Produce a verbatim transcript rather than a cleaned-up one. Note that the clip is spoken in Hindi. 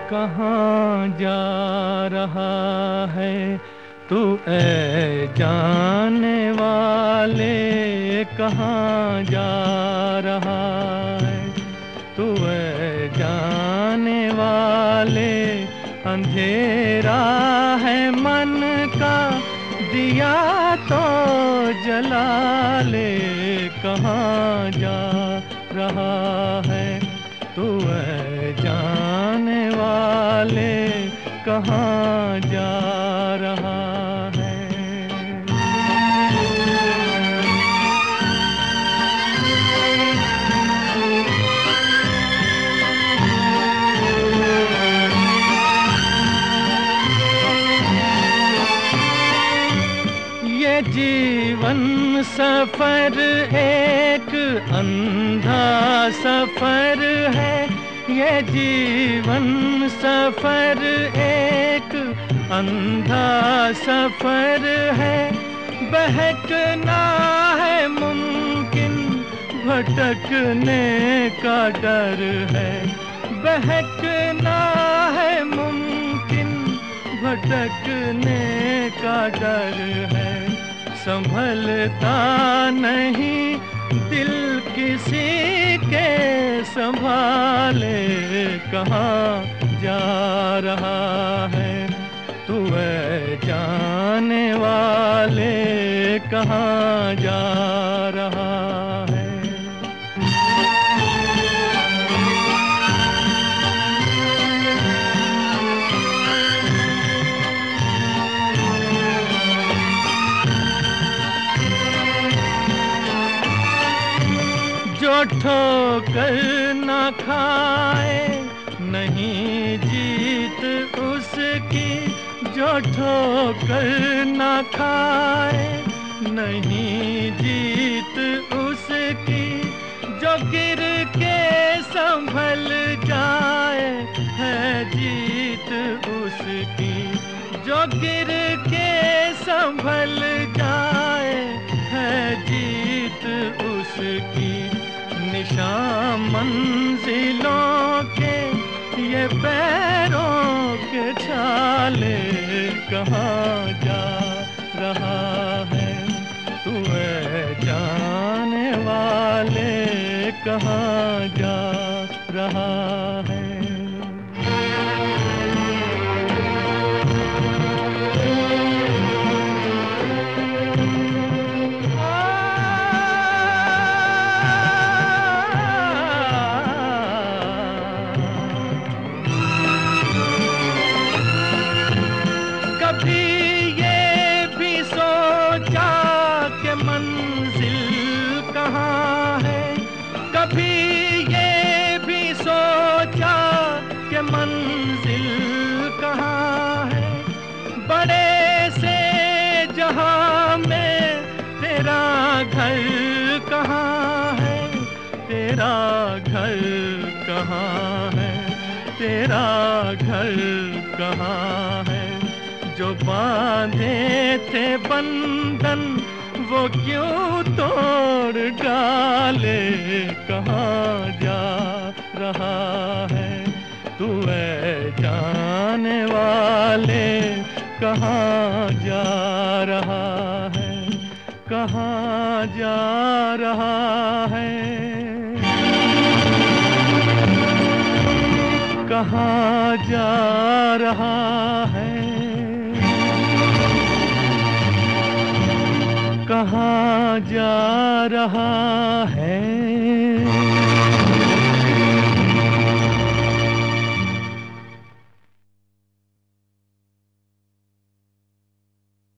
कहाँ जा रहा है तू ऐ जाने वाले, कहाँ जा रहा है तू ऐ जाने वाले। अंधेरा है मन का दिया तो जला ले, कहाँ जा रहा है तू ऐ जाने वाले, कहाँ जा रहा है। ये जीवन सफर एक अंधा सफर है, ये जीवन सफर एक अंधा सफर है। बहकना है मुमकिन, भटकने का डर है। बहकना है मुमकिन, भटकने का डर है। संभलता नहीं दिल किसी के संभाले, कहाँ जा रहा है तू ऐ जाने वाले, कहाँ जा रहा है। जो ठोकर न खाए नहीं जीत उसकी, जो ठोकर न खाए नहीं जीत उसकी। जो गिर के संभल जाए है जीत उसकी, जो गिर के संभल जाए है जीत उसकी। निशान मंजिलों के ये पैरों के छाले, कहाँ जा रहा है तू ऐ जाने वाले, कहाँ जा रहा है। कभी ये भी सोचा कि मंजिल कहाँ है, कभी ये भी सोचा कि मंजिल कहाँ है। बड़े से जहां में तेरा घर कहाँ है, तेरा घर कहाँ है, तेरा घर कहाँ है। जो बांधे थे बंधन वो क्यों तोड़ डाले, कहाँ जा रहा है तू ऐ जाने वाले, कहाँ जा रहा है, कहाँ जा रहा है, कहाँ जा रहा है, कहाँ जा रहा है।